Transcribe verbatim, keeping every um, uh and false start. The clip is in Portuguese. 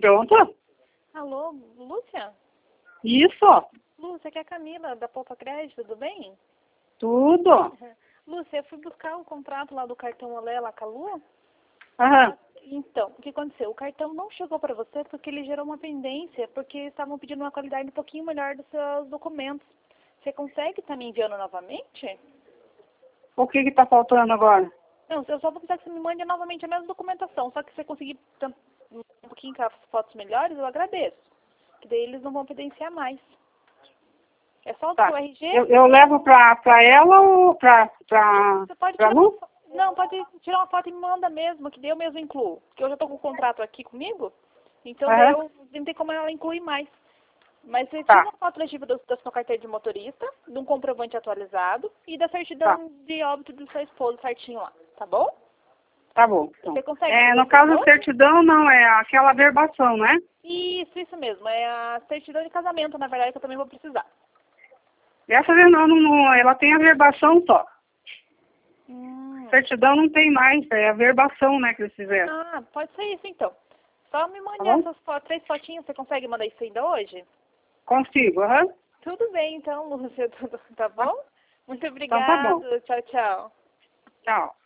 Pronto? Alô, Lúcia? Isso. Lúcia, aqui é a Camila, da Poupa Crédito, tudo bem? Tudo. Lúcia, eu fui buscar o contrato lá do cartão Olé lá com a Lua. Aham. Então, o que aconteceu? O cartão não chegou para você porque ele gerou uma pendência, porque estavam pedindo uma qualidade um pouquinho melhor dos seus documentos. Você consegue estar me enviando novamente? O que que tá faltando agora? Não, eu só vou precisar que você me mande novamente a mesma documentação, só que se você conseguir tam- um pouquinho com as fotos melhores, eu agradeço. Que daí eles não vão pendenciar mais. É só o Tá. seu R G? Eu, eu levo pra, pra ela ou pra, pra, Você pode pra tirar uma Lu? foto. Não, pode tirar uma foto e me manda mesmo, que daí eu mesmo incluo. Porque eu já tô com o contrato aqui comigo, então daí Aham. eu não tem como ela incluir mais. Mas você tira Tá, uma foto legível do- da sua carteira de motorista, de um comprovante atualizado e da tá. certidão de óbito do seu esposo certinho lá, tá bom? Tá bom. Então. Você consegue É, fazer no isso ainda caso, a hoje? certidão não, é aquela verbação, né? Isso, isso mesmo. É a certidão de casamento, na verdade, que eu também vou precisar. Essa não, não, não, ela tem a verbação só. Hum. Certidão não tem mais, é a verbação, né, que eles fizeram. Ah, pode ser isso então. Só me Tá mande bom? essas fotos, três fotinhas, você consegue mandar isso ainda hoje? Consigo, aham. Tudo bem, então, Lúcia, tudo, tá bom? Muito Então tá bom. obrigado. Tchau, tchau. Tchau.